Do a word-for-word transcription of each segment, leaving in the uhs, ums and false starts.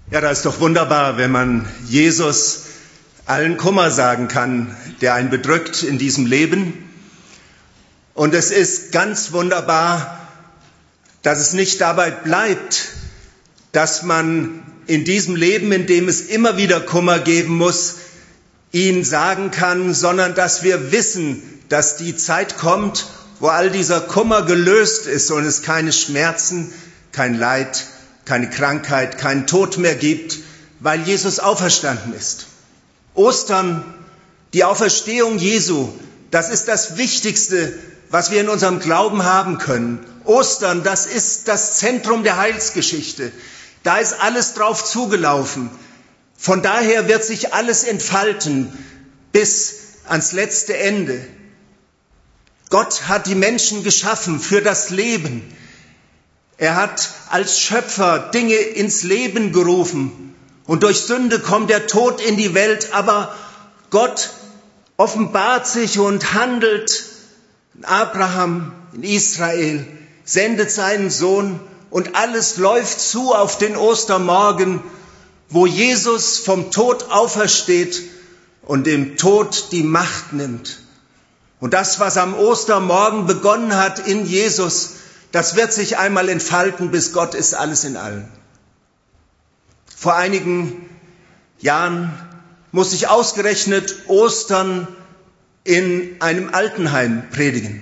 Ja, das ist doch wunderbar, wenn man Jesus allen Kummer sagen kann, der einen bedrückt in diesem Leben. Und es ist ganz wunderbar, dass es nicht dabei bleibt, dass man in diesem Leben, in dem es immer wieder Kummer geben muss, ihn sagen kann, sondern dass wir wissen, dass die Zeit kommt, wo all dieser Kummer gelöst ist und es keine Schmerzen, kein Leid, keine Krankheit, keinen Tod mehr gibt, weil Jesus auferstanden ist. Ostern, die Auferstehung Jesu, das ist das Wichtigste, was wir in unserem Glauben haben können. Ostern, das ist das Zentrum der Heilsgeschichte. Da ist alles drauf zugelaufen. Von daher wird sich alles entfalten bis ans letzte Ende. Gott hat die Menschen geschaffen für das Leben. Er hat als Schöpfer Dinge ins Leben gerufen. Und durch Sünde kommt der Tod in die Welt. Aber Gott offenbart sich und handelt in Abraham, in Israel, sendet seinen Sohn. Und alles läuft zu auf den Ostermorgen, wo Jesus vom Tod aufersteht und dem Tod die Macht nimmt. Und das, was am Ostermorgen begonnen hat in Jesus, das wird sich einmal entfalten, bis Gott ist alles in allen. Vor einigen Jahren musste ich ausgerechnet Ostern in einem Altenheim predigen.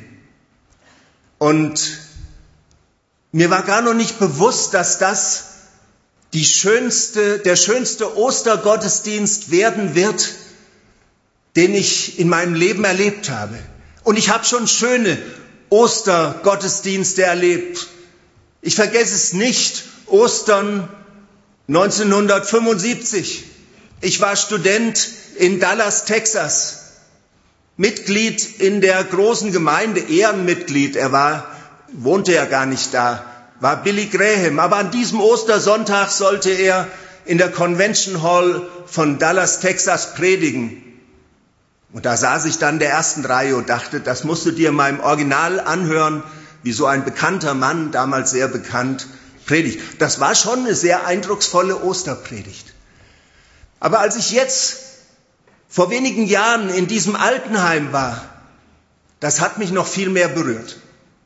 Und mir war gar noch nicht bewusst, dass das die schönste, der schönste Ostergottesdienst werden wird, den ich in meinem Leben erlebt habe. Und ich habe schon schöne Ostergottesdienste erlebt. Ich vergesse es nicht, Ostern neunzehnhundertfünfundsiebzig. Ich war Student in Dallas, Texas, Mitglied in der großen Gemeinde, Ehrenmitglied. Er war, wohnte ja gar nicht da, war Billy Graham. Aber an diesem Ostersonntag sollte er in der Convention Hall von Dallas, Texas predigen. Und da saß ich dann in der ersten Reihe und dachte, das musst du dir mal im Original anhören, wie so ein bekannter Mann, damals sehr bekannt, predigt. Das war schon eine sehr eindrucksvolle Osterpredigt. Aber als ich jetzt vor wenigen Jahren in diesem Altenheim war, das hat mich noch viel mehr berührt.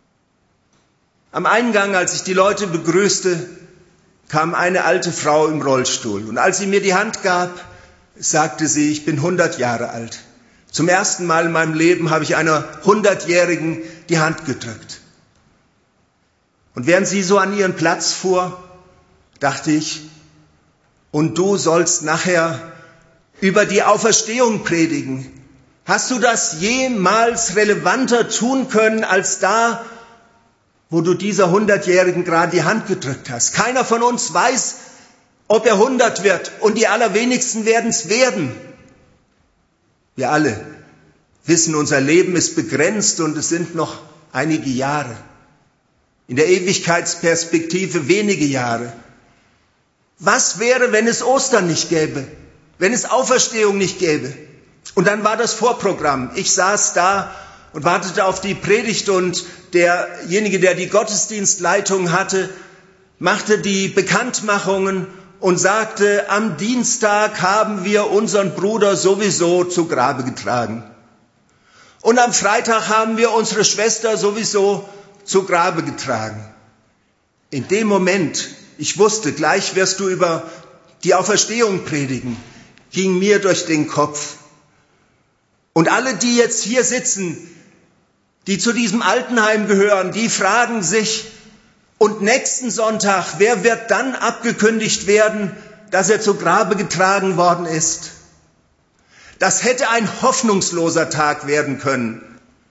Am Eingang, als ich die Leute begrüßte, kam eine alte Frau im Rollstuhl. Und als sie mir die Hand gab, sagte sie, ich bin hundert Jahre alt. Zum ersten Mal in meinem Leben habe ich einer hundertjährigen die Hand gedrückt. Und während sie so an ihren Platz fuhr, dachte ich, und du sollst nachher über die Auferstehung predigen. Hast du das jemals relevanter tun können als da, wo du dieser hundertjährigen gerade die Hand gedrückt hast? Keiner von uns weiß, ob er hundert wird, und die allerwenigsten werden es werden. Wir alle wissen, unser Leben ist begrenzt und es sind noch einige Jahre. In der Ewigkeitsperspektive wenige Jahre. Was wäre, wenn es Ostern nicht gäbe? Wenn es Auferstehung nicht gäbe? Und dann war das Vorprogramm. Ich saß da und wartete auf die Predigt und derjenige, der die Gottesdienstleitung hatte, machte die Bekanntmachungen und sagte, am Dienstag haben wir unseren Bruder sowieso zu Grabe getragen. Und am Freitag haben wir unsere Schwester sowieso zu Grabe getragen. In dem Moment, ich wusste, gleich wirst du über die Auferstehung predigen, ging mir durch den Kopf. Und alle, die jetzt hier sitzen, die zu diesem Altenheim gehören, die fragen sich, und nächsten Sonntag, wer wird dann abgekündigt werden, dass er zu Grabe getragen worden ist? Das hätte ein hoffnungsloser Tag werden können.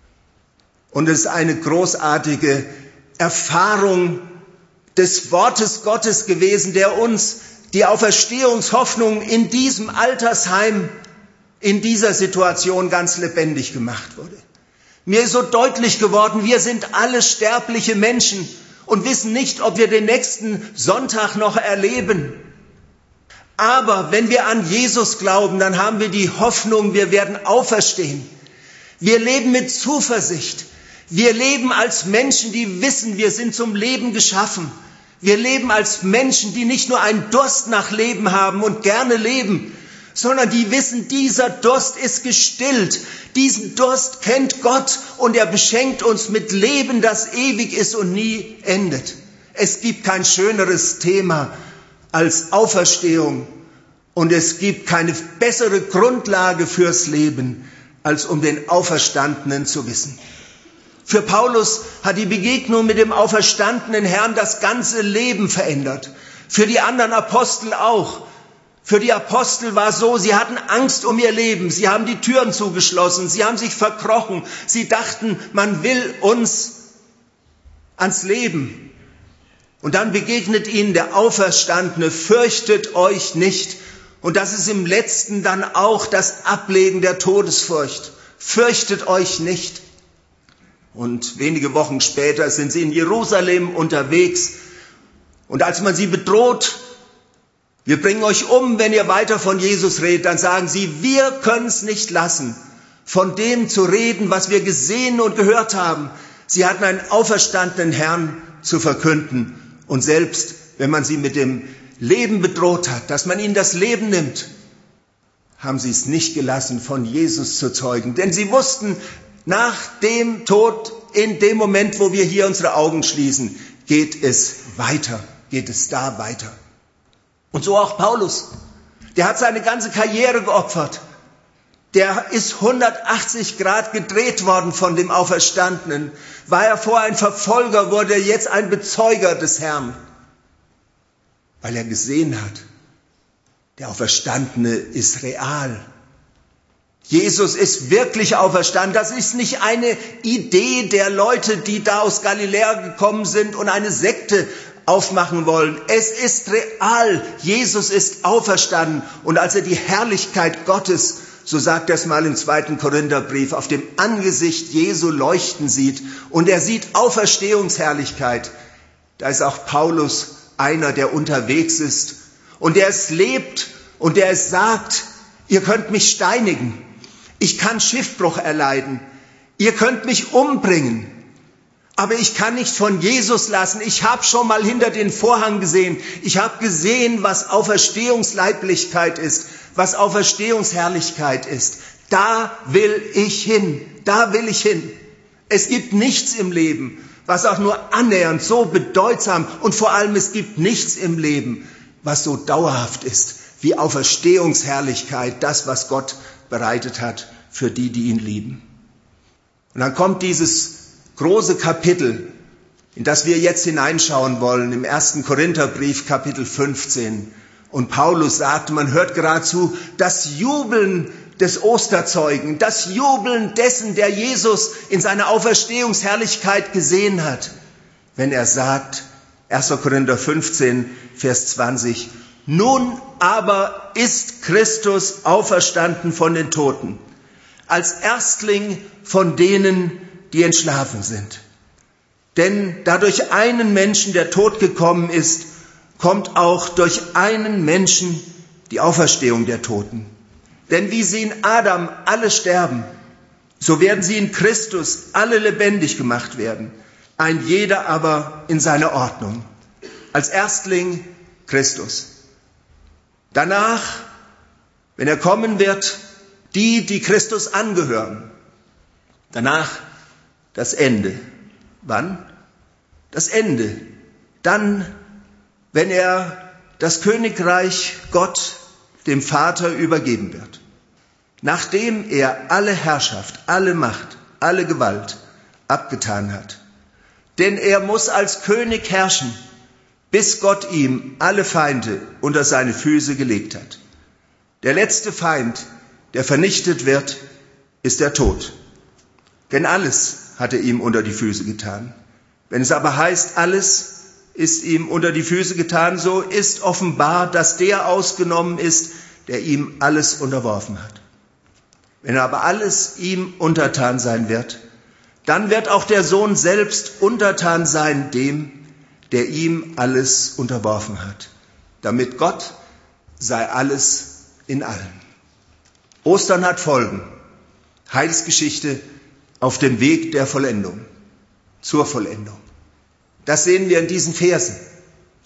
Und es ist eine großartige Erfahrung des Wortes Gottes gewesen, der uns die Auferstehungshoffnung in diesem Altersheim, in dieser Situation ganz lebendig gemacht wurde. Mir ist so deutlich geworden, wir sind alle sterbliche Menschen und wissen nicht, ob wir den nächsten Sonntag noch erleben. Aber wenn wir an Jesus glauben, dann haben wir die Hoffnung, wir werden auferstehen. Wir leben mit Zuversicht. Wir leben als Menschen, die wissen, wir sind zum Leben geschaffen. Wir leben als Menschen, die nicht nur einen Durst nach Leben haben und gerne leben, sondern die wissen, dieser Durst ist gestillt. Diesen Durst kennt Gott und er beschenkt uns mit Leben, das ewig ist und nie endet. Es gibt kein schöneres Thema als Auferstehung und es gibt keine bessere Grundlage fürs Leben, als um den Auferstandenen zu wissen. Für Paulus hat die Begegnung mit dem auferstandenen Herrn das ganze Leben verändert. Für die anderen Apostel auch. Für die Apostel war es so, sie hatten Angst um ihr Leben. Sie haben die Türen zugeschlossen. Sie haben sich verkrochen. Sie dachten, man will uns ans Leben. Und dann begegnet ihnen der Auferstandene. Fürchtet euch nicht. Und das ist im Letzten dann auch das Ablegen der Todesfurcht. Fürchtet euch nicht. Und wenige Wochen später sind sie in Jerusalem unterwegs. Und als man sie bedroht, wir bringen euch um, wenn ihr weiter von Jesus redet, dann sagen sie, wir können es nicht lassen, von dem zu reden, was wir gesehen und gehört haben. Sie hatten einen auferstandenen Herrn zu verkünden. Und selbst wenn man sie mit dem Leben bedroht hat, dass man ihnen das Leben nimmt, haben sie es nicht gelassen, von Jesus zu zeugen. Denn sie wussten, nach dem Tod, in dem Moment, wo wir hier unsere Augen schließen, geht es weiter, geht es da weiter. Und so auch Paulus. Der hat seine ganze Karriere geopfert. Der ist hundertachtzig Grad gedreht worden von dem Auferstandenen. War er vorher ein Verfolger, wurde er jetzt ein Bezeuger des Herrn. Weil er gesehen hat, der Auferstandene ist real. Jesus ist wirklich auferstanden. Das ist nicht eine Idee der Leute, die da aus Galiläa gekommen sind und eine Sekte aufmachen wollen. Es ist real. Jesus ist auferstanden. Und als er die Herrlichkeit Gottes, so sagt er es mal im zweiten Korintherbrief, auf dem Angesicht Jesu leuchten sieht und er sieht Auferstehungsherrlichkeit, da ist auch Paulus einer, der unterwegs ist und der es lebt und der es sagt, ihr könnt mich steinigen. Ich kann Schiffbruch erleiden. Ihr könnt mich umbringen. Aber ich kann nicht von Jesus lassen. Ich habe schon mal hinter den Vorhang gesehen. Ich habe gesehen, was Auferstehungsleiblichkeit ist, was Auferstehungsherrlichkeit ist. Da will ich hin. Da will ich hin. Es gibt nichts im Leben, was auch nur annähernd so bedeutsam und vor allem es gibt nichts im Leben, was so dauerhaft ist wie Auferstehungsherrlichkeit, das, was Gott bereitet hat für die, die ihn lieben. Und dann kommt dieses große Kapitel, in das wir jetzt hineinschauen wollen, im ersten Korintherbrief, Kapitel fünfzehn. Und Paulus sagt, man hört geradezu das Jubeln des Osterzeugen, das Jubeln dessen, der Jesus in seiner Auferstehungsherrlichkeit gesehen hat, wenn er sagt, erster Korinther fünfzehn, Vers zwanzig, nun aber ist Christus auferstanden von den Toten, als Erstling von denen, die entschlafen sind. Denn da durch einen Menschen der Tod gekommen ist, kommt auch durch einen Menschen die Auferstehung der Toten. Denn wie sie in Adam alle sterben, so werden sie in Christus alle lebendig gemacht werden, ein jeder aber in seiner Ordnung. Als Erstling Christus. Danach, wenn er kommen wird, die, die Christus angehören. Danach das Ende. Wann? Das Ende. Dann, wenn er das Königreich Gott, dem Vater, übergeben wird. Nachdem er alle Herrschaft, alle Macht, alle Gewalt abgetan hat. Denn er muss als König herrschen, bis Gott ihm alle Feinde unter seine Füße gelegt hat. Der letzte Feind, der vernichtet wird, ist der Tod. Denn alles hat er ihm unter die Füße getan. Wenn es aber heißt, alles ist ihm unter die Füße getan, so ist offenbar, dass der ausgenommen ist, der ihm alles unterworfen hat. Wenn aber alles ihm untertan sein wird, dann wird auch der Sohn selbst untertan sein dem, der ihm alles unterworfen hat, damit Gott sei alles in allen. Ostern hat Folgen. Heilsgeschichte auf dem Weg der Vollendung, zur Vollendung. Das sehen wir in diesen Versen.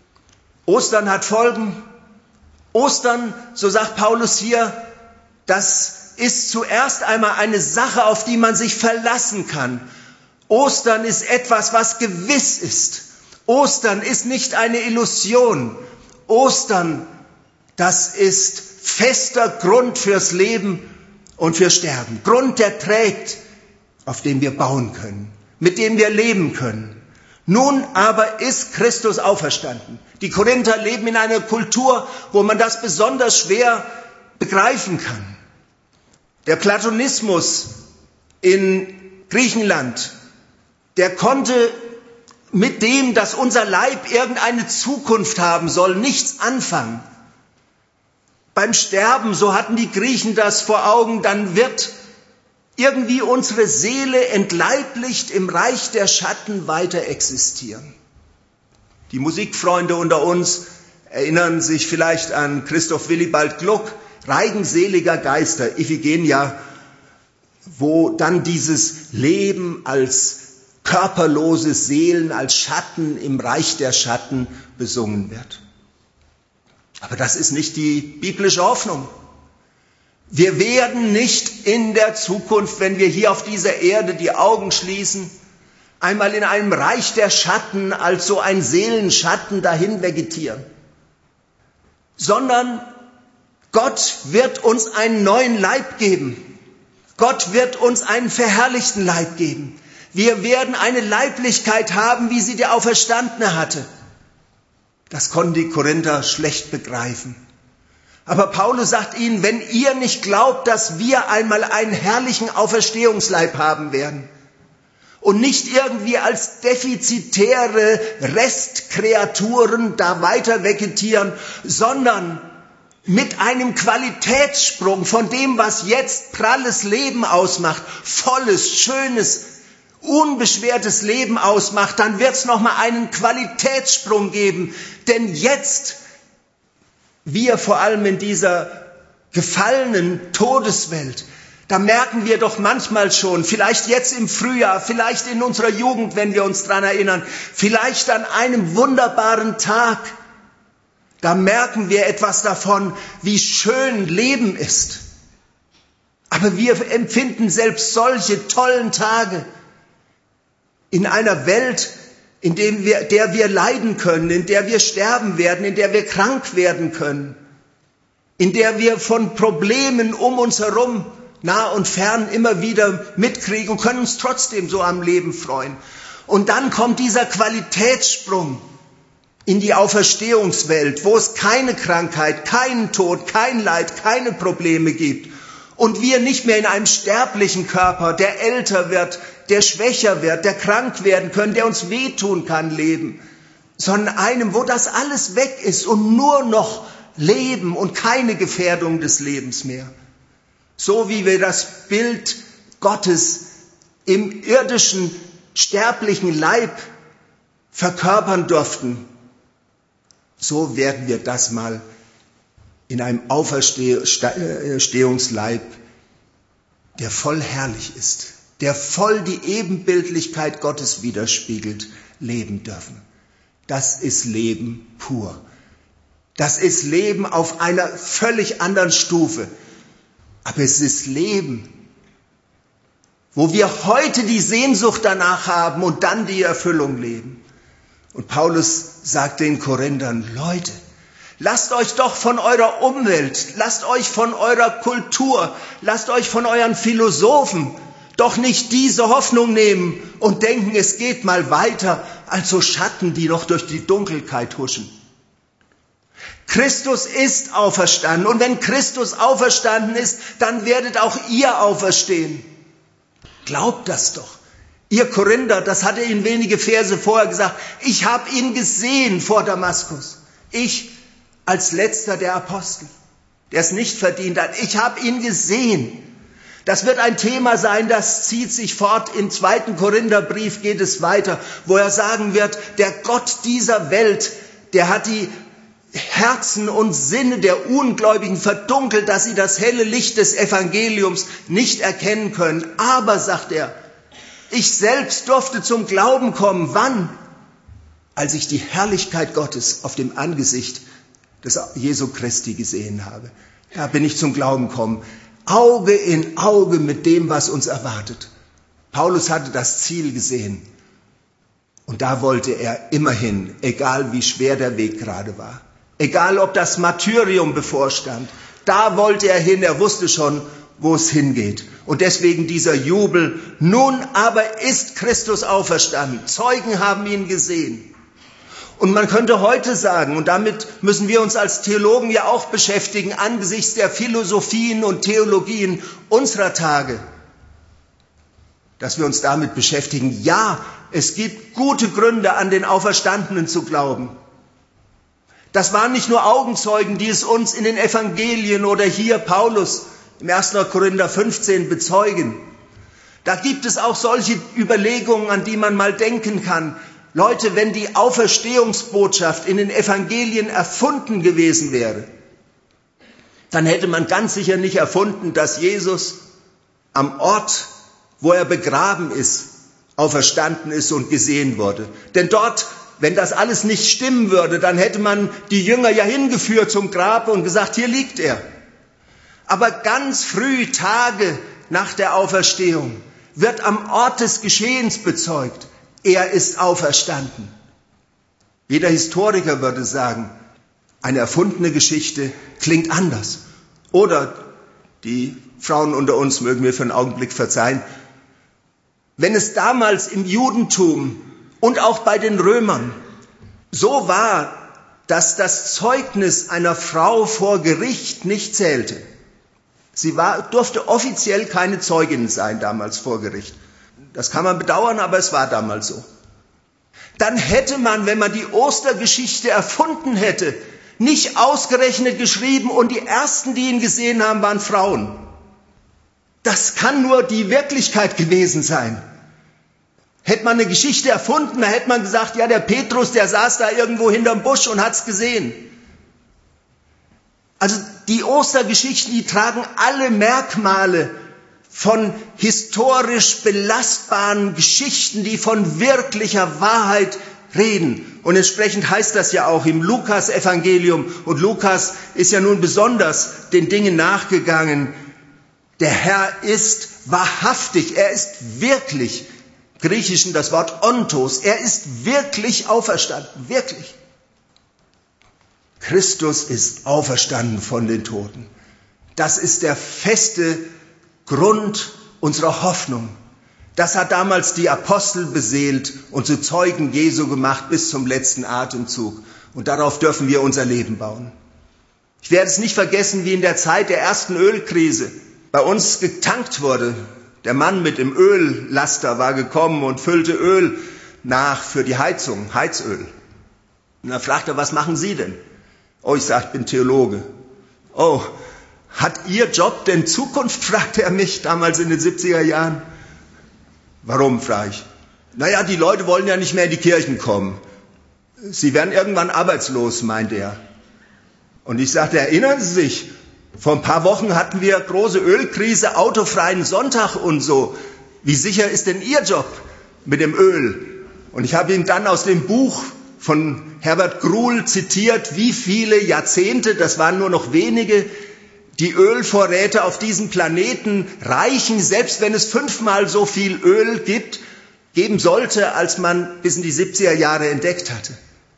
Ostern hat Folgen. Ostern, so sagt Paulus hier, das ist zuerst einmal eine Sache, auf die man sich verlassen kann. Ostern ist etwas, was gewiss ist. Ostern ist nicht eine Illusion. Ostern, das ist fester Grund fürs Leben und für Sterben. Grund, der trägt, auf dem wir bauen können, mit dem wir leben können. Nun aber ist Christus auferstanden. Die Korinther leben in einer Kultur, wo man das besonders schwer begreifen kann. Der Platonismus in Griechenland, der konnte mit dem, dass unser Leib irgendeine Zukunft haben soll, nichts anfangen. Beim Sterben, so hatten die Griechen das vor Augen, dann wird irgendwie unsere Seele entleiblicht im Reich der Schatten weiter existieren. Die Musikfreunde unter uns erinnern sich vielleicht an Christoph Willibald Gluck, Reigen seliger Geister, Iphigenia, wo dann dieses Leben als körperlose Seelen, als Schatten im Reich der Schatten besungen wird. Aber das ist nicht die biblische Hoffnung. Wir werden nicht in der Zukunft, wenn wir hier auf dieser Erde die Augen schließen, einmal in einem Reich der Schatten als so ein Seelenschatten dahin vegetieren, sondern Gott wird uns einen neuen Leib geben. Gott wird uns einen verherrlichten Leib geben. Wir werden eine Leiblichkeit haben, wie sie der Auferstandene hatte. Das konnten die Korinther schlecht begreifen. Aber Paulus sagt ihnen, wenn ihr nicht glaubt, dass wir einmal einen herrlichen Auferstehungsleib haben werden und nicht irgendwie als defizitäre Restkreaturen da weiter vegetieren, sondern mit einem Qualitätssprung von dem, was jetzt pralles Leben ausmacht, volles, schönes, unbeschwertes Leben ausmacht, dann wird es nochmal einen Qualitätssprung geben. Denn jetzt, wir vor allem in dieser gefallenen Todeswelt, da merken wir doch manchmal schon, vielleicht jetzt im Frühjahr, vielleicht in unserer Jugend, wenn wir uns dran erinnern, vielleicht an einem wunderbaren Tag, da merken wir etwas davon, wie schön Leben ist. Aber wir empfinden selbst solche tollen Tage in einer Welt, in dem wir, der wir leiden können, in der wir sterben werden, in der wir krank werden können, in der wir von Problemen um uns herum, nah und fern, immer wieder mitkriegen und können uns trotzdem so am Leben freuen. Und dann kommt dieser Qualitätssprung in die Auferstehungswelt, wo es keine Krankheit, keinen Tod, kein Leid, keine Probleme gibt. Und wir nicht mehr in einem sterblichen Körper, der älter wird, der schwächer wird, der krank werden können, der uns wehtun kann, leben, sondern einem, wo das alles weg ist und nur noch Leben und keine Gefährdung des Lebens mehr. So wie wir das Bild Gottes im irdischen, sterblichen Leib verkörpern durften, so werden wir das mal in einem Auferstehungsleib, der voll herrlich ist, der voll die Ebenbildlichkeit Gottes widerspiegelt, leben dürfen. Das ist Leben pur. Das ist Leben auf einer völlig anderen Stufe. Aber es ist Leben, wo wir heute die Sehnsucht danach haben und dann die Erfüllung leben. Und Paulus sagt den Korinthern, Leute, lasst euch doch von eurer Umwelt, lasst euch von eurer Kultur, lasst euch von euren Philosophen doch nicht diese Hoffnung nehmen und denken, es geht mal weiter als so Schatten, die noch durch die Dunkelheit huschen. Christus ist auferstanden und wenn Christus auferstanden ist, dann werdet auch ihr auferstehen. Glaubt das doch. Ihr Korinther, das hat er Ihnen wenige Verse vorher gesagt, ich habe ihn gesehen vor Damaskus. Ich als letzter der Apostel, der es nicht verdient hat. Ich habe ihn gesehen. Das wird ein Thema sein, das zieht sich fort. Im zweiten Korintherbrief geht es weiter, wo er sagen wird, der Gott dieser Welt, der hat die Herzen und Sinne der Ungläubigen verdunkelt, dass sie das helle Licht des Evangeliums nicht erkennen können. Aber, sagt er, ich selbst durfte zum Glauben kommen. Wann? als ich die Herrlichkeit Gottes auf dem Angesicht des Jesu Christi gesehen habe. Da bin ich zum Glauben gekommen. Auge in Auge mit dem, was uns erwartet. Paulus hatte das Ziel gesehen. Und da wollte er immerhin, egal wie schwer der Weg gerade war. Egal ob das Martyrium bevorstand. Da wollte er hin, er wusste schon, wo es hingeht. Und deswegen dieser Jubel. Nun aber ist Christus auferstanden. Zeugen haben ihn gesehen. Und man könnte heute sagen, und damit müssen wir uns als Theologen ja auch beschäftigen, angesichts der Philosophien und Theologien unserer Tage, dass wir uns damit beschäftigen. Ja, es gibt gute Gründe, an den Auferstandenen zu glauben. Das waren nicht nur Augenzeugen, die es uns in den Evangelien oder hier Paulus im ersten Korinther fünfzehn bezeugen. Da gibt es auch solche Überlegungen, an die man mal denken kann. Leute, wenn die Auferstehungsbotschaft in den Evangelien erfunden gewesen wäre, dann hätte man ganz sicher nicht erfunden, dass Jesus am Ort, wo er begraben ist, auferstanden ist und gesehen wurde. Denn dort, wenn das alles nicht stimmen würde, dann hätte man die Jünger ja hingeführt zum Grab und gesagt, hier liegt er. Aber ganz früh, Tage nach der Auferstehung, wird am Ort des Geschehens bezeugt, er ist auferstanden. Jeder Historiker würde sagen, eine erfundene Geschichte klingt anders. Oder, die Frauen unter uns mögen mir für einen Augenblick verzeihen, wenn es damals im Judentum und auch bei den Römern so war, dass das Zeugnis einer Frau vor Gericht nicht zählte. Sie war, durfte offiziell keine Zeugin sein damals vor Gericht. Das kann man bedauern, aber es war damals so. Dann hätte man, wenn man die Ostergeschichte erfunden hätte, nicht ausgerechnet geschrieben, und die ersten, die ihn gesehen haben, waren Frauen. Das kann nur die Wirklichkeit gewesen sein. Hätte man eine Geschichte erfunden, dann hätte man gesagt, ja, der Petrus, der saß da irgendwo hinterm Busch und hat's gesehen. Also die Ostergeschichten, die tragen alle Merkmale von historisch belastbaren Geschichten, die von wirklicher Wahrheit reden. Und entsprechend heißt das ja auch im Lukas-Evangelium. Und Lukas ist ja nun besonders den Dingen nachgegangen. Der Herr ist wahrhaftig, er ist wirklich, im Griechischen das Wort ontos, er ist wirklich auferstanden, wirklich. Christus ist auferstanden von den Toten. Das ist der feste Grund unserer Hoffnung. Das hat damals die Apostel beseelt und zu Zeugen Jesu gemacht bis zum letzten Atemzug. Und darauf dürfen wir unser Leben bauen. Ich werde es nicht vergessen, wie in der Zeit der ersten Ölkrise bei uns getankt wurde. Der Mann mit dem Öllaster war gekommen und füllte Öl nach für die Heizung, Heizöl. Und dann fragte er, was machen Sie denn? Oh, ich sage, ich bin Theologe. Oh, hat Ihr Job denn Zukunft, fragte er mich damals in den siebziger Jahren. Warum, frage ich. Naja, die Leute wollen ja nicht mehr in die Kirchen kommen. Sie werden irgendwann arbeitslos, meinte er. Und ich sagte, erinnern Sie sich, vor ein paar Wochen hatten wir große Ölkrise, autofreien Sonntag und so. Wie sicher ist denn Ihr Job mit dem Öl? Und ich habe ihm dann aus dem Buch von Herbert Gruhl zitiert, wie viele Jahrzehnte, das waren nur noch wenige, die Ölvorräte auf diesem Planeten reichen, selbst wenn es fünfmal so viel Öl gibt, geben sollte, als man bis in die siebziger Jahre entdeckt hatte.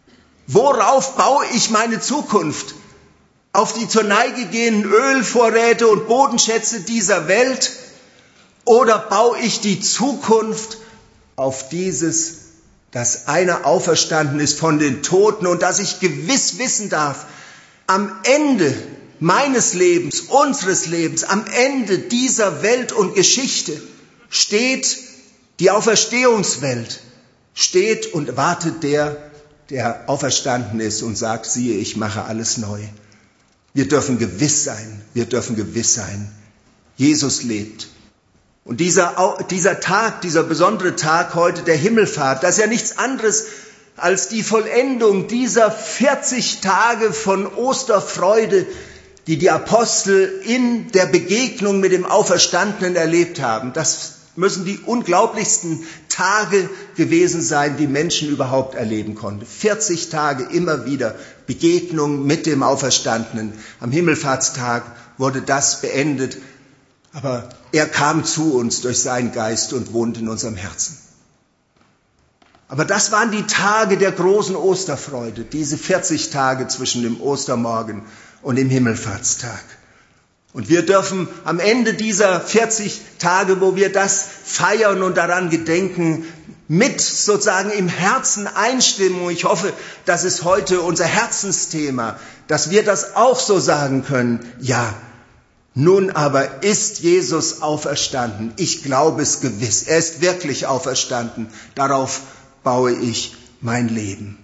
Worauf baue ich meine Zukunft? Auf die zur Neige gehenden Ölvorräte und Bodenschätze dieser Welt? Oder baue ich die Zukunft auf dieses, dass einer auferstanden ist von den Toten und dass ich gewiss wissen darf, am Ende meines Lebens, unseres Lebens, am Ende dieser Welt und Geschichte steht die Auferstehungswelt, steht und wartet der, der auferstanden ist und sagt, siehe, ich mache alles neu. Wir dürfen gewiss sein, wir dürfen gewiss sein, Jesus lebt. Und dieser, dieser Tag, dieser besondere Tag heute der Himmelfahrt, das ist ja nichts anderes als die Vollendung dieser vierzig Tage von Osterfreude, die die Apostel in der Begegnung mit dem Auferstandenen erlebt haben. Das müssen die unglaublichsten Tage gewesen sein, die Menschen überhaupt erleben konnten. vierzig Tage immer wieder Begegnung mit dem Auferstandenen. Am Himmelfahrtstag wurde das beendet, aber er kam zu uns durch seinen Geist und wohnt in unserem Herzen. Aber das waren die Tage der großen Osterfreude, diese vierzig Tage zwischen dem Ostermorgen und dem Himmelfahrtstag. Und wir dürfen am Ende dieser vierzig Tage, wo wir das feiern und daran gedenken, mit sozusagen im Herzen einstimmen. Und ich hoffe, das ist heute unser Herzensthema, dass wir das auch so sagen können. Ja, nun aber ist Jesus auferstanden. Ich glaube es gewiss. Er ist wirklich auferstanden. Darauf baue ich mein Leben.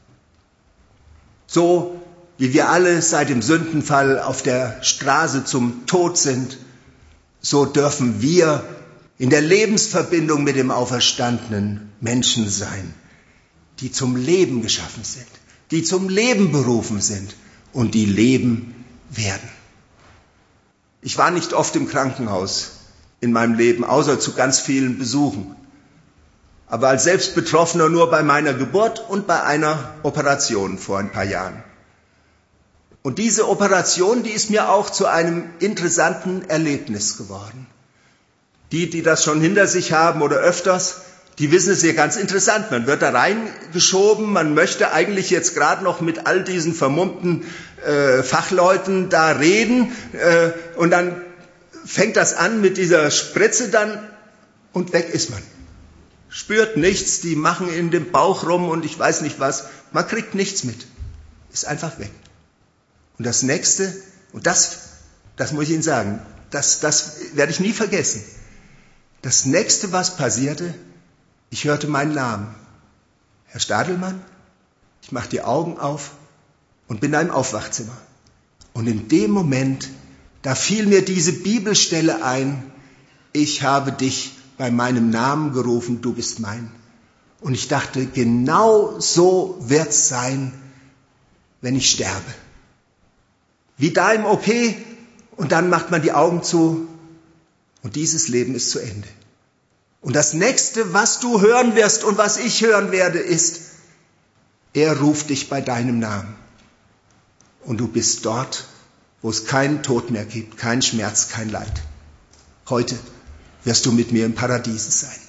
So wie wir alle seit dem Sündenfall auf der Straße zum Tod sind, so dürfen wir in der Lebensverbindung mit dem Auferstandenen Menschen sein, die zum Leben geschaffen sind, die zum Leben berufen sind und die leben werden. Ich war nicht oft im Krankenhaus in meinem Leben, außer zu ganz vielen Besuchen. Aber als Selbstbetroffener nur bei meiner Geburt und bei einer Operation vor ein paar Jahren. Und diese Operation, die ist mir auch zu einem interessanten Erlebnis geworden. Die, die das schon hinter sich haben oder öfters, die wissen es ja ganz interessant. Man wird da reingeschoben, man möchte eigentlich jetzt gerade noch mit all diesen vermummten äh, Fachleuten da reden äh, und dann fängt das an mit dieser Spritze dann und weg ist man. Spürt nichts, die machen in dem Bauch rum und ich weiß nicht was. Man kriegt nichts mit. Ist einfach weg. Und das Nächste, und das, das muss ich Ihnen sagen, das, das werde ich nie vergessen. Das Nächste, was passierte, ich hörte meinen Namen. Herr Stadelmann, ich mache die Augen auf und bin da im Aufwachzimmer. Und in dem Moment, da fiel mir diese Bibelstelle ein, ich habe dich bei meinem Namen gerufen, du bist mein. Und ich dachte, genau so wird's sein, wenn ich sterbe. Wie da im O P und dann macht man die Augen zu und dieses Leben ist zu Ende. Und das Nächste, was du hören wirst und was ich hören werde, ist, er ruft dich bei deinem Namen. Und du bist dort, wo es keinen Tod mehr gibt, keinen Schmerz, kein Leid. Heute wirst du mit mir im Paradiese sein.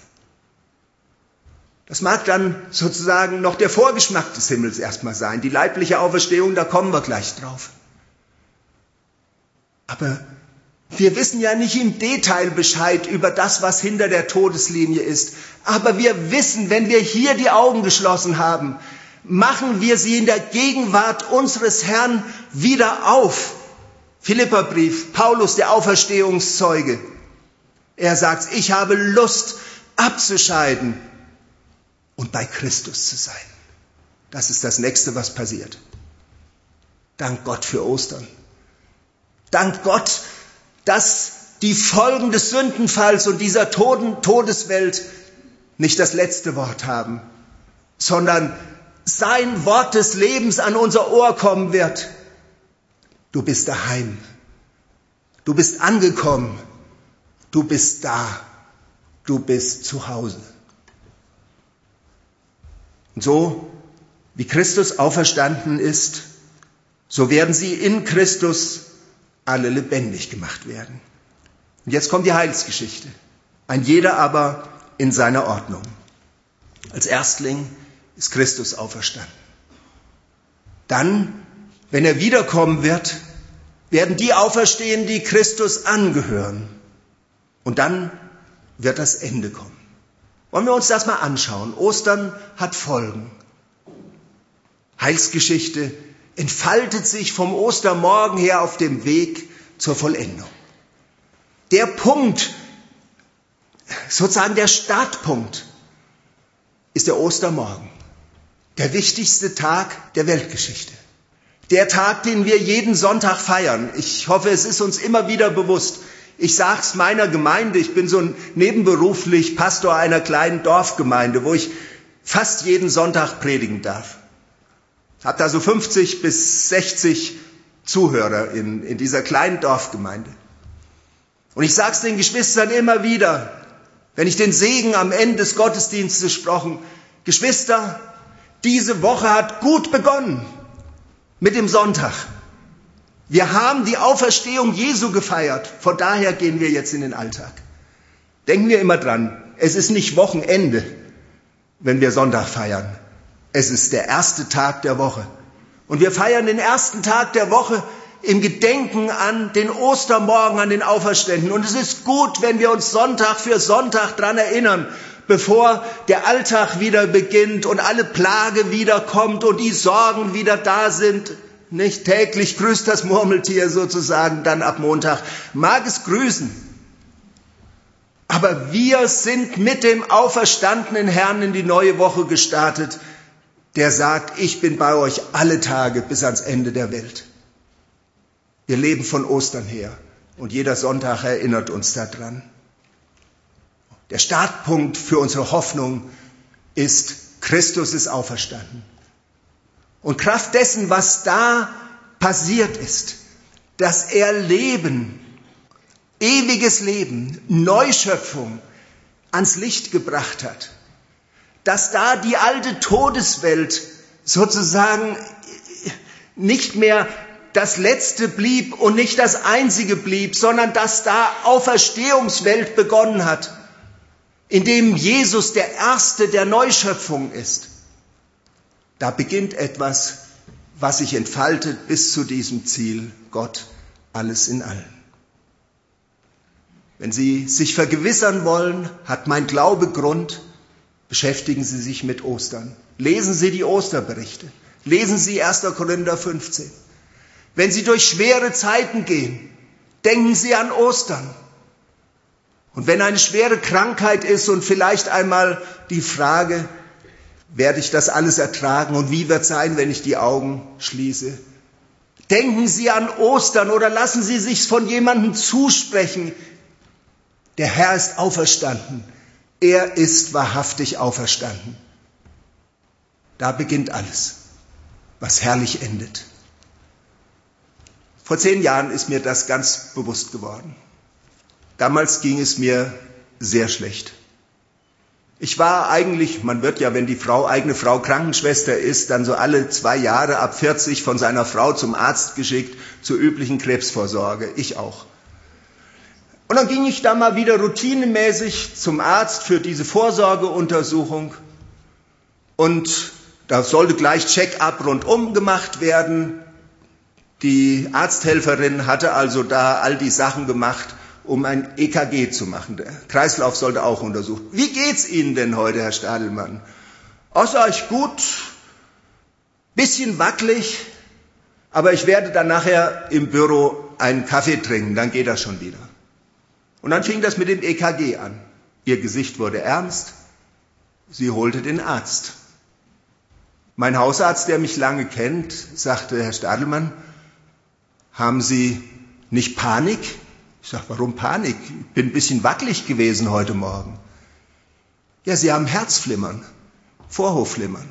Das mag dann sozusagen noch der Vorgeschmack des Himmels erstmal sein. Die leibliche Auferstehung, da kommen wir gleich drauf. Aber wir wissen ja nicht im Detail Bescheid über das, was hinter der Todeslinie ist. Aber wir wissen, wenn wir hier die Augen geschlossen haben, machen wir sie in der Gegenwart unseres Herrn wieder auf. Philipperbrief, Paulus, der Auferstehungszeuge. Er sagt, ich habe Lust abzuscheiden und bei Christus zu sein. Das ist das Nächste, was passiert. Dank Gott für Ostern. Dank Gott, dass die Folgen des Sündenfalls und dieser Toden, Todeswelt nicht das letzte Wort haben, sondern sein Wort des Lebens an unser Ohr kommen wird. Du bist daheim. Du bist angekommen. Du bist da. Du bist zu Hause. Und so, wie Christus auferstanden ist, so werden sie in Christus alle lebendig gemacht werden. Und jetzt kommt die Heilsgeschichte. Ein jeder aber in seiner Ordnung. Als Erstling ist Christus auferstanden. Dann, wenn er wiederkommen wird, werden die auferstehen, die Christus angehören. Und dann wird das Ende kommen. Wollen wir uns das mal anschauen? Ostern hat Folgen. Heilsgeschichte entfaltet sich vom Ostermorgen her auf dem Weg zur Vollendung. Der Punkt, sozusagen der Startpunkt, ist der Ostermorgen. Der wichtigste Tag der Weltgeschichte. Der Tag, den wir jeden Sonntag feiern. Ich hoffe, es ist uns immer wieder bewusst. Ich sage es meiner Gemeinde, ich bin so ein nebenberuflich Pastor einer kleinen Dorfgemeinde, wo ich fast jeden Sonntag predigen darf. Ich habe da so fünfzig bis sechzig Zuhörer in, in dieser kleinen Dorfgemeinde. Und ich sage es den Geschwistern immer wieder, wenn ich den Segen am Ende des Gottesdienstes gesprochen, Geschwister, diese Woche hat gut begonnen mit dem Sonntag. Wir haben die Auferstehung Jesu gefeiert. Von daher gehen wir jetzt in den Alltag. Denken wir immer dran, es ist nicht Wochenende, wenn wir Sonntag feiern. Es ist der erste Tag der Woche. Und wir feiern den ersten Tag der Woche im Gedenken an den Ostermorgen, an den Auferstandenen. Und es ist gut, wenn wir uns Sonntag für Sonntag daran erinnern, bevor der Alltag wieder beginnt und alle Plage wiederkommt und die Sorgen wieder da sind. Nicht täglich grüßt das Murmeltier sozusagen, dann ab Montag mag es grüßen. Aber wir sind mit dem auferstandenen Herrn in die neue Woche gestartet, der sagt, ich bin bei euch alle Tage bis ans Ende der Welt. Wir leben von Ostern her und jeder Sonntag erinnert uns daran. Der Startpunkt für unsere Hoffnung ist, Christus ist auferstanden. Und Kraft dessen, was da passiert ist, dass er Leben, ewiges Leben, Neuschöpfung ans Licht gebracht hat, dass da die alte Todeswelt sozusagen nicht mehr das Letzte blieb und nicht das Einzige blieb, sondern dass da Auferstehungswelt begonnen hat, in dem Jesus der Erste der Neuschöpfung ist. Da beginnt etwas, was sich entfaltet bis zu diesem Ziel, Gott, alles in allen. Wenn Sie sich vergewissern wollen, hat mein Glaube Grund, beschäftigen Sie sich mit Ostern. Lesen Sie die Osterberichte. Lesen Sie erster Korinther fünfzehn. Wenn Sie durch schwere Zeiten gehen, denken Sie an Ostern. Und wenn eine schwere Krankheit ist und vielleicht einmal die Frage, werde ich das alles ertragen und wie wird es sein, wenn ich die Augen schließe? Denken Sie an Ostern oder lassen Sie sich von jemandem zusprechen. Der Herr ist auferstanden. Er ist wahrhaftig auferstanden. Da beginnt alles, was herrlich endet. Vor zehn Jahren ist mir das ganz bewusst geworden. Damals ging es mir sehr schlecht. Ich war eigentlich, man wird ja, wenn die Frau, eigene Frau Krankenschwester ist, dann so alle zwei Jahre ab vierzig von seiner Frau zum Arzt geschickt, zur üblichen Krebsvorsorge. Ich auch. Und dann ging ich da mal wieder routinemäßig zum Arzt für diese Vorsorgeuntersuchung. Und da sollte gleich Check-up rundum gemacht werden. Die Arzthelferin hatte also da all die Sachen gemacht, um ein E K G zu machen. Der Kreislauf sollte auch untersucht. Wie geht's Ihnen denn heute, Herr Stadelmann? Ach, sag ich, gut, bisschen wackelig, aber ich werde dann nachher im Büro einen Kaffee trinken, dann geht das schon wieder. Und dann fing das mit dem E K G an. Ihr Gesicht wurde ernst, sie holte den Arzt. Mein Hausarzt, der mich lange kennt, sagte, Herr Stadelmann, haben Sie nicht Panik? Ich sage, warum Panik? Ich bin ein bisschen wackelig gewesen heute Morgen. Ja, Sie haben Herzflimmern, Vorhofflimmern.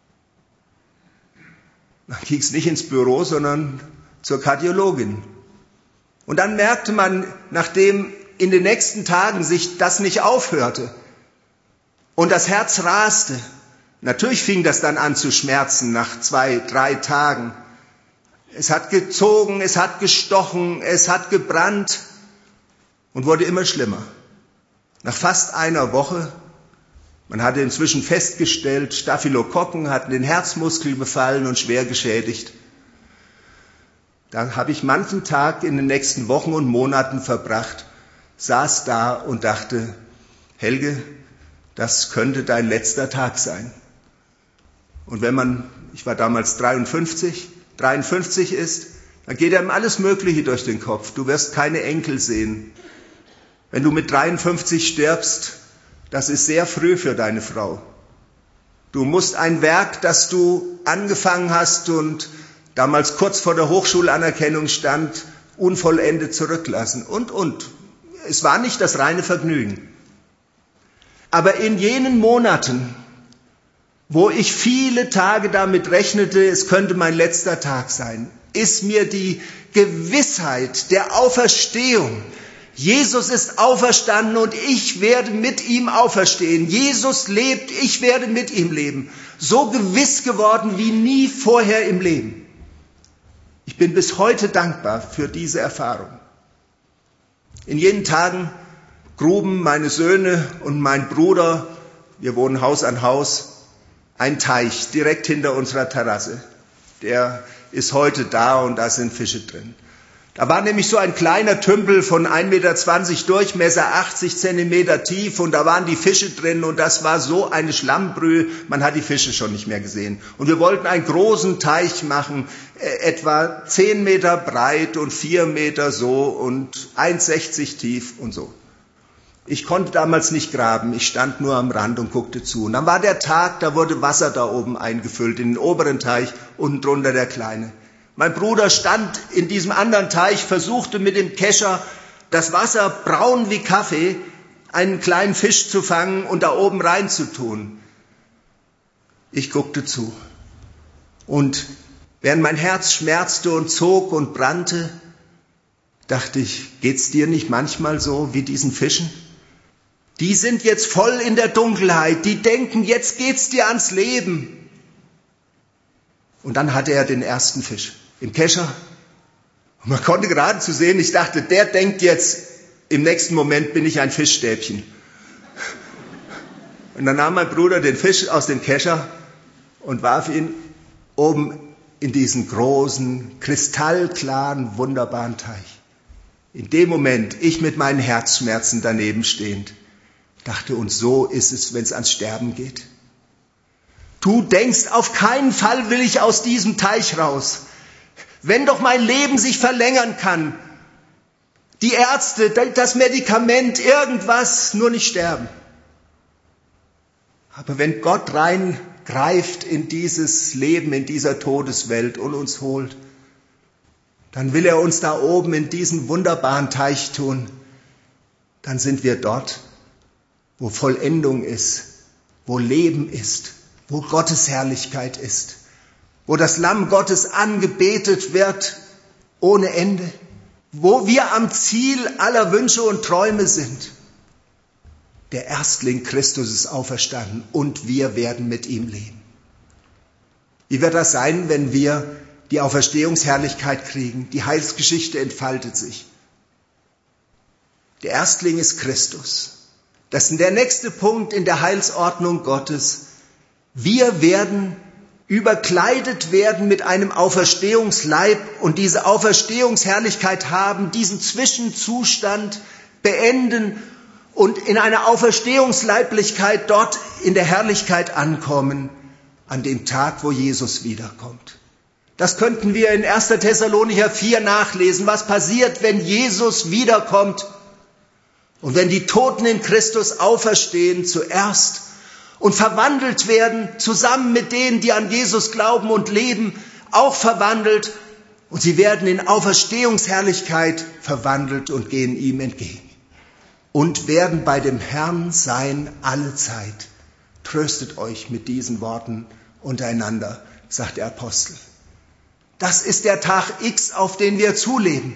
Dann ging es nicht ins Büro, sondern zur Kardiologin. Und dann merkte man, nachdem in den nächsten Tagen sich das nicht aufhörte und das Herz raste, natürlich fing das dann an zu schmerzen nach zwei, drei Tagen. Es hat gezogen, es hat gestochen, es hat gebrannt und wurde immer schlimmer. Nach fast einer Woche, man hatte inzwischen festgestellt, Staphylokokken hatten den Herzmuskel befallen und schwer geschädigt. Da habe ich manchen Tag in den nächsten Wochen und Monaten verbracht, saß da und dachte, Helge, das könnte dein letzter Tag sein. Und wenn man, ich war damals dreiundfünfzig, dreiundfünfzig ist, dann geht einem alles Mögliche durch den Kopf. Du wirst keine Enkel sehen. Wenn du mit dreiundfünfzig stirbst, das ist sehr früh für deine Frau. Du musst ein Werk, das du angefangen hast und damals kurz vor der Hochschulanerkennung stand, unvollendet zurücklassen und, und. Es war nicht das reine Vergnügen. Aber in jenen Monaten, wo ich viele Tage damit rechnete, es könnte mein letzter Tag sein, ist mir die Gewissheit der Auferstehung Jesus ist auferstanden und ich werde mit ihm auferstehen. Jesus lebt, ich werde mit ihm leben. So gewiss geworden wie nie vorher im Leben. Ich bin bis heute dankbar für diese Erfahrung. In jenen Tagen gruben meine Söhne und mein Bruder, wir wohnen Haus an Haus, einen Teich direkt hinter unserer Terrasse. Der ist heute da und da sind Fische drin. Da war nämlich so ein kleiner Tümpel von ein Meter zwanzig Durchmesser, achtzig Zentimeter tief und da waren die Fische drin und das war so eine Schlammbrühe, man hat die Fische schon nicht mehr gesehen. Und wir wollten einen großen Teich machen, äh, etwa zehn Meter breit und vier Meter so und eins Meter sechzig tief und so. Ich konnte damals nicht graben, ich stand nur am Rand und guckte zu. Und dann war der Tag, da wurde Wasser da oben eingefüllt, in den oberen Teich, unten drunter der kleine. Mein Bruder stand in diesem anderen Teich, versuchte mit dem Kescher das Wasser braun wie Kaffee, einen kleinen Fisch zu fangen und da oben rein zu tun. Ich guckte zu. Und während mein Herz schmerzte und zog und brannte, dachte ich, geht's dir nicht manchmal so wie diesen Fischen? Die sind jetzt voll in der Dunkelheit, die denken, jetzt geht's dir ans Leben. Und dann hatte er den ersten Fisch im Kescher. Und man konnte geradezu sehen, ich dachte, der denkt jetzt, im nächsten Moment bin ich ein Fischstäbchen. Und dann nahm mein Bruder den Fisch aus dem Kescher und warf ihn oben in diesen großen, kristallklaren, wunderbaren Teich. In dem Moment, ich mit meinen Herzschmerzen daneben stehend, dachte, und so ist es, wenn es ans Sterben geht. Du denkst, auf keinen Fall will ich aus diesem Teich raus. Wenn doch mein Leben sich verlängern kann, die Ärzte, das Medikament, irgendwas, nur nicht sterben. Aber wenn Gott reingreift in dieses Leben, in dieser Todeswelt und uns holt, dann will er uns da oben in diesen wunderbaren Teich tun. Dann sind wir dort, wo Vollendung ist, wo Leben ist, wo Gottes Herrlichkeit ist, wo das Lamm Gottes angebetet wird ohne Ende, wo wir am Ziel aller Wünsche und Träume sind. Der Erstling Christus ist auferstanden und wir werden mit ihm leben. Wie wird das sein, wenn wir die Auferstehungsherrlichkeit kriegen? Die Heilsgeschichte entfaltet sich. Der Erstling ist Christus. Das ist der nächste Punkt in der Heilsordnung Gottes. Wir werden überkleidet werden mit einem Auferstehungsleib und diese Auferstehungsherrlichkeit haben, diesen Zwischenzustand beenden und in einer Auferstehungsleiblichkeit dort in der Herrlichkeit ankommen, an dem Tag, wo Jesus wiederkommt. Das könnten wir in erster Thessalonicher vier nachlesen, was passiert, wenn Jesus wiederkommt und wenn die Toten in Christus auferstehen zuerst und verwandelt werden, zusammen mit denen, die an Jesus glauben und leben, auch verwandelt. Und sie werden in Auferstehungsherrlichkeit verwandelt und gehen ihm entgegen. Und werden bei dem Herrn sein alle Zeit. Tröstet euch mit diesen Worten untereinander, sagt der Apostel. Das ist der Tag X, auf den wir zuleben.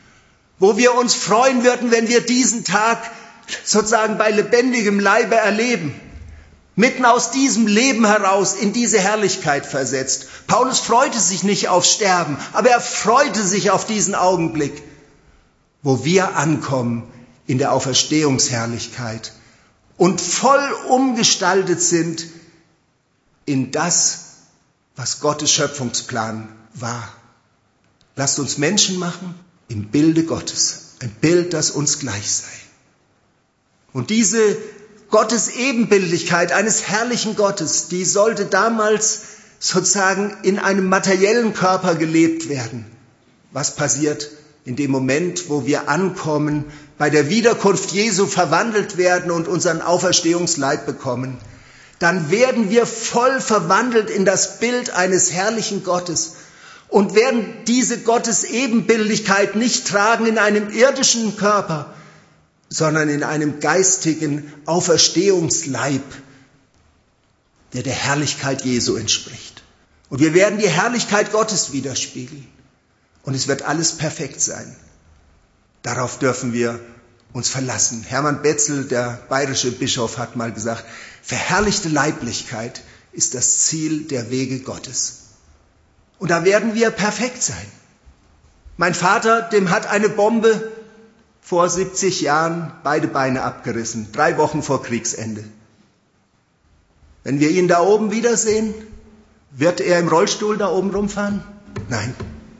Wo wir uns freuen würden, wenn wir diesen Tag sozusagen bei lebendigem Leibe erleben. Mitten aus diesem Leben heraus in diese Herrlichkeit versetzt. Paulus freute sich nicht auf Sterben, aber er freute sich auf diesen Augenblick, wo wir ankommen in der Auferstehungsherrlichkeit und voll umgestaltet sind in das, was Gottes Schöpfungsplan war. Lasst uns Menschen machen im Bilde Gottes, ein Bild, das uns gleich sei. Und diese Gottes Ebenbildlichkeit eines herrlichen Gottes, die sollte damals sozusagen in einem materiellen Körper gelebt werden. Was passiert in dem Moment, wo wir ankommen, bei der Wiederkunft Jesu verwandelt werden und unseren Auferstehungsleib bekommen? Dann werden wir voll verwandelt in das Bild eines herrlichen Gottes und werden diese Gottes Ebenbildlichkeit nicht tragen in einem irdischen Körper, sondern in einem geistigen Auferstehungsleib, der der Herrlichkeit Jesu entspricht. Und wir werden die Herrlichkeit Gottes widerspiegeln. Und es wird alles perfekt sein. Darauf dürfen wir uns verlassen. Hermann Betzel, der bayerische Bischof, hat mal gesagt, verherrlichte Leiblichkeit ist das Ziel der Wege Gottes. Und da werden wir perfekt sein. Mein Vater, dem hat eine Bombe vor siebzig Jahren beide Beine abgerissen, drei Wochen vor Kriegsende. Wenn wir ihn da oben wiedersehen, wird er im Rollstuhl da oben rumfahren? Nein.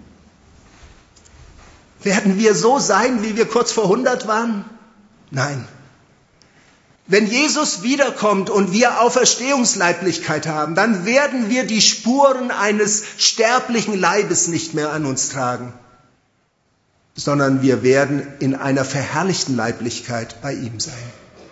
Werden wir so sein, wie wir kurz vor hundert waren? Nein. Wenn Jesus wiederkommt und wir Auferstehungsleiblichkeit haben, dann werden wir die Spuren eines sterblichen Leibes nicht mehr an uns tragen, sondern wir werden in einer verherrlichten Leiblichkeit bei ihm sein.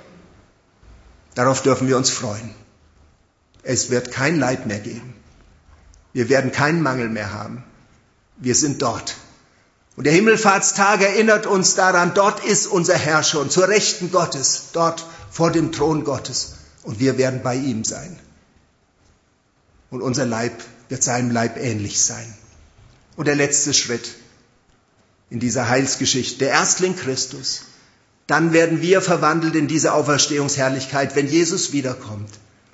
Darauf dürfen wir uns freuen. Es wird kein Leid mehr geben. Wir werden keinen Mangel mehr haben. Wir sind dort. Und der Himmelfahrtstag erinnert uns daran, dort ist unser Herrscher und zur Rechten Gottes, dort vor dem Thron Gottes. Und wir werden bei ihm sein. Und unser Leib wird seinem Leib ähnlich sein. Und der letzte Schritt in dieser Heilsgeschichte, der Erstling Christus. Dann werden wir verwandelt in diese Auferstehungsherrlichkeit, wenn Jesus wiederkommt.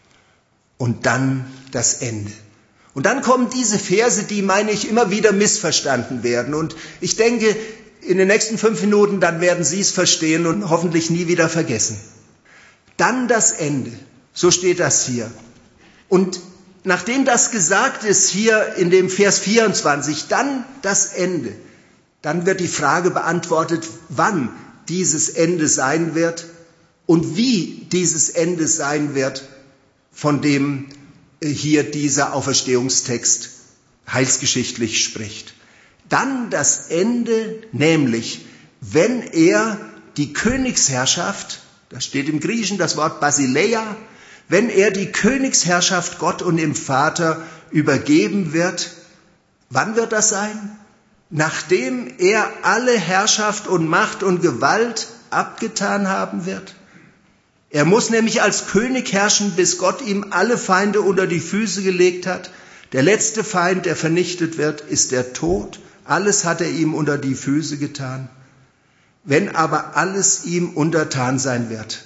Und dann das Ende. Und dann kommen diese Verse, die, meine ich, immer wieder missverstanden werden. Und ich denke, in den nächsten fünf Minuten, dann werden Sie es verstehen und hoffentlich nie wieder vergessen. Dann das Ende. So steht das hier. Und nachdem das gesagt ist hier in dem Vers vierundzwanzig, dann das Ende, dann wird die Frage beantwortet, wann dieses Ende sein wird und wie dieses Ende sein wird, von dem hier dieser Auferstehungstext heilsgeschichtlich spricht. Dann das Ende, nämlich wenn er die Königsherrschaft, das steht im Griechischen das Wort Basileia, wenn er die Königsherrschaft Gott und dem Vater übergeben wird. Wann wird das sein? Nachdem er alle Herrschaft und Macht und Gewalt abgetan haben wird. Er muss nämlich als König herrschen, bis Gott ihm alle Feinde unter die Füße gelegt hat. Der letzte Feind, der vernichtet wird, ist der Tod. Alles hat er ihm unter die Füße getan. Wenn aber alles ihm untertan sein wird,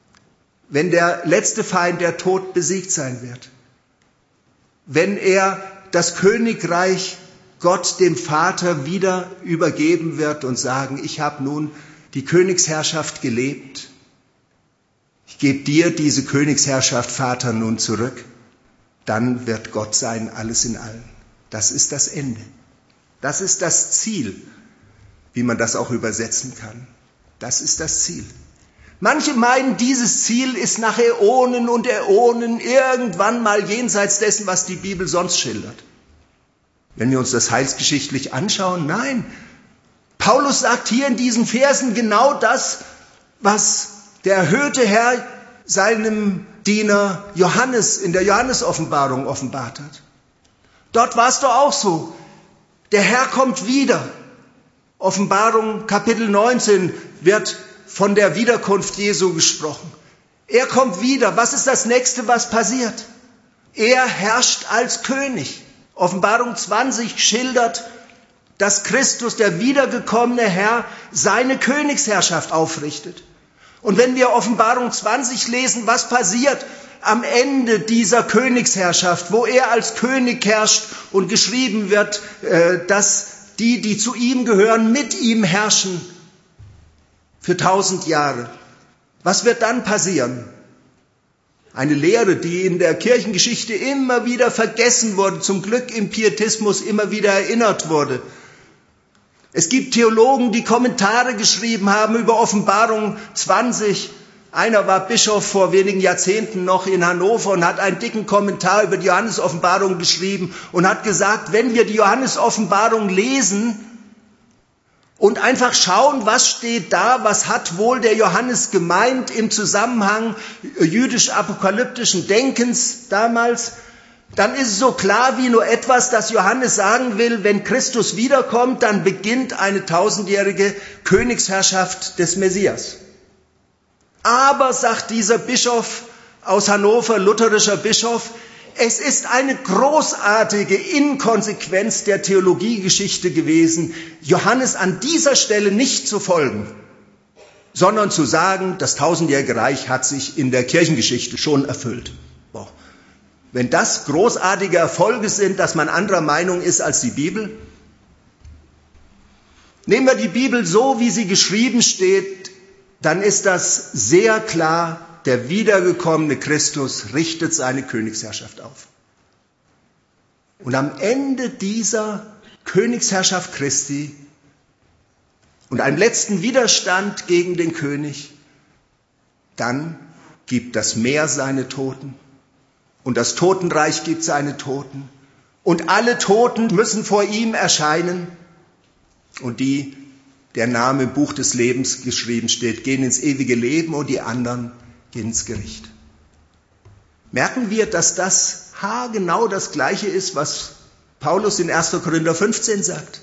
wenn der letzte Feind, der Tod, besiegt sein wird, wenn er das Königreich Gott dem Vater wieder übergeben wird und sagen, ich habe nun die Königsherrschaft gelebt, ich gebe dir diese Königsherrschaft, Vater, nun zurück, dann wird Gott sein, alles in allem. Das ist das Ende. Das ist das Ziel, wie man das auch übersetzen kann. Das ist das Ziel. Manche meinen, dieses Ziel ist nach Äonen und Äonen irgendwann mal jenseits dessen, was die Bibel sonst schildert. Wenn wir uns das heilsgeschichtlich anschauen, nein. Paulus sagt hier in diesen Versen genau das, was der erhöhte Herr seinem Diener Johannes in der Johannes-Offenbarung offenbart hat. Dort war es doch auch so. Der Herr kommt wieder. Offenbarung Kapitel neunzehn wird von der Wiederkunft Jesu gesprochen. Er kommt wieder. Was ist das Nächste, was passiert? Er herrscht als König. Offenbarung zwanzig schildert, dass Christus, der wiedergekommene Herr, seine Königsherrschaft aufrichtet. Und wenn wir Offenbarung zwanzig lesen, was passiert am Ende dieser Königsherrschaft, wo er als König herrscht und geschrieben wird, dass die, die zu ihm gehören, mit ihm herrschen für tausend Jahre. Was wird dann passieren? Eine Lehre, die in der Kirchengeschichte immer wieder vergessen wurde, zum Glück im Pietismus immer wieder erinnert wurde. Es gibt Theologen, die Kommentare geschrieben haben über Offenbarung zwanzig. Einer war Bischof vor wenigen Jahrzehnten noch in Hannover und hat einen dicken Kommentar über die Johannes-Offenbarung geschrieben und hat gesagt, wenn wir die Johannes-Offenbarung lesen und einfach schauen, was steht da, was hat wohl der Johannes gemeint im Zusammenhang jüdisch-apokalyptischen Denkens damals, dann ist es so klar wie nur etwas, dass Johannes sagen will, wenn Christus wiederkommt, dann beginnt eine tausendjährige Königsherrschaft des Messias. Aber, sagt dieser Bischof aus Hannover, lutherischer Bischof, es ist eine großartige Inkonsequenz der Theologiegeschichte gewesen, Johannes an dieser Stelle nicht zu folgen, sondern zu sagen, das tausendjährige Reich hat sich in der Kirchengeschichte schon erfüllt. Boah. Wenn das großartige Erfolge sind, dass man anderer Meinung ist als die Bibel, nehmen wir die Bibel so, wie sie geschrieben steht, dann ist das sehr klar, der wiedergekommene Christus richtet seine Königsherrschaft auf. Und am Ende dieser Königsherrschaft Christi und einem letzten Widerstand gegen den König, dann gibt das Meer seine Toten und das Totenreich gibt seine Toten und alle Toten müssen vor ihm erscheinen und die, der Name im Buch des Lebens geschrieben steht, gehen ins ewige Leben und die anderen gehen ins Gericht. Merken wir, dass das haargenau das Gleiche ist, was Paulus in erster Korinther fünfzehn sagt.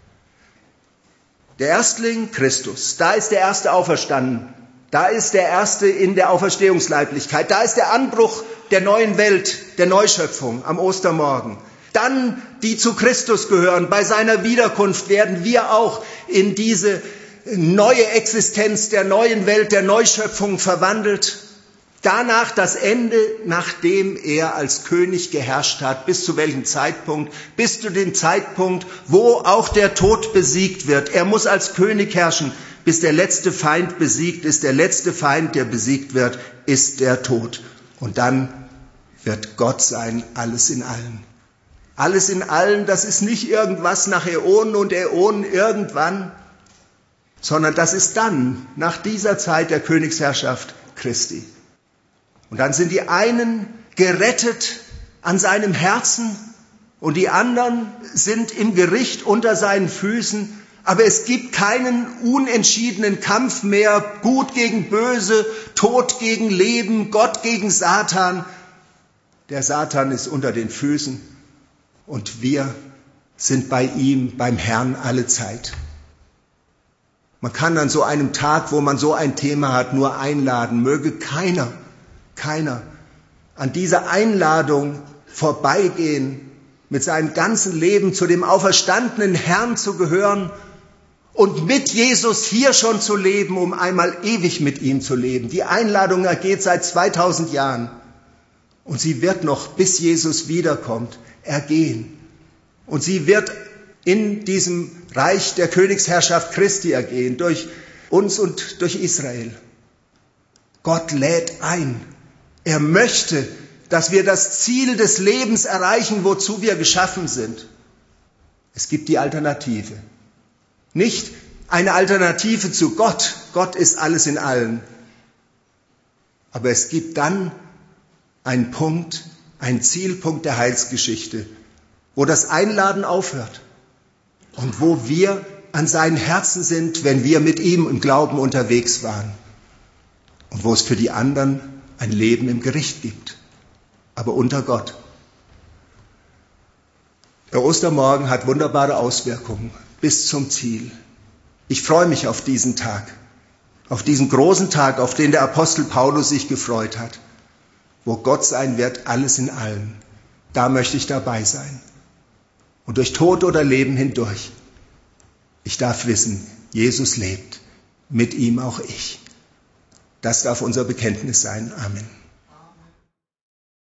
Der Erstling Christus, da ist der Erste auferstanden, da ist der Erste in der Auferstehungsleiblichkeit, da ist der Anbruch der neuen Welt, der Neuschöpfung am Ostermorgen. Dann die zu Christus gehören, bei seiner Wiederkunft werden wir auch in diese neue Existenz der neuen Welt, der Neuschöpfung verwandelt. Danach das Ende, nachdem er als König geherrscht hat. Bis zu welchem Zeitpunkt? Bis zu dem Zeitpunkt, wo auch der Tod besiegt wird. Er muss als König herrschen, bis der letzte Feind besiegt ist. Der letzte Feind, der besiegt wird, ist der Tod. Und dann wird Gott sein, alles in allen. Alles in allen, das ist nicht irgendwas nach Äonen und Äonen irgendwann, sondern das ist dann, nach dieser Zeit der Königsherrschaft Christi. Und dann sind die einen gerettet an seinem Herzen und die anderen sind im Gericht unter seinen Füßen. Aber es gibt keinen unentschiedenen Kampf mehr, Gut gegen Böse, Tod gegen Leben, Gott gegen Satan. Der Satan ist unter den Füßen und wir sind bei ihm, beim Herrn alle Zeit. Man kann an so einem Tag, wo man so ein Thema hat, nur einladen, möge keiner Keiner an dieser Einladung vorbeigehen, mit seinem ganzen Leben zu dem auferstandenen Herrn zu gehören und mit Jesus hier schon zu leben, um einmal ewig mit ihm zu leben. Die Einladung ergeht seit zweitausend Jahren und sie wird noch, bis Jesus wiederkommt, ergehen. Und sie wird in diesem Reich der Königsherrschaft Christi ergehen, durch uns und durch Israel. Gott lädt ein. Er möchte, dass wir das Ziel des Lebens erreichen, wozu wir geschaffen sind. Es gibt die Alternative. Nicht eine Alternative zu Gott. Gott ist alles in allen. Aber es gibt dann einen Punkt, einen Zielpunkt der Heilsgeschichte, wo das Einladen aufhört und wo wir an seinen Herzen sind, wenn wir mit ihm im Glauben unterwegs waren. Und wo es für die anderen ein Leben im Gericht gibt, aber unter Gott. Der Ostermorgen hat wunderbare Auswirkungen bis zum Ziel. Ich freue mich auf diesen Tag, auf diesen großen Tag, auf den der Apostel Paulus sich gefreut hat, wo Gott sein wird, alles in allem. Da möchte ich dabei sein. Und durch Tod oder Leben hindurch. Ich darf wissen, Jesus lebt, mit ihm auch ich. Das darf unser Bekenntnis sein. Amen.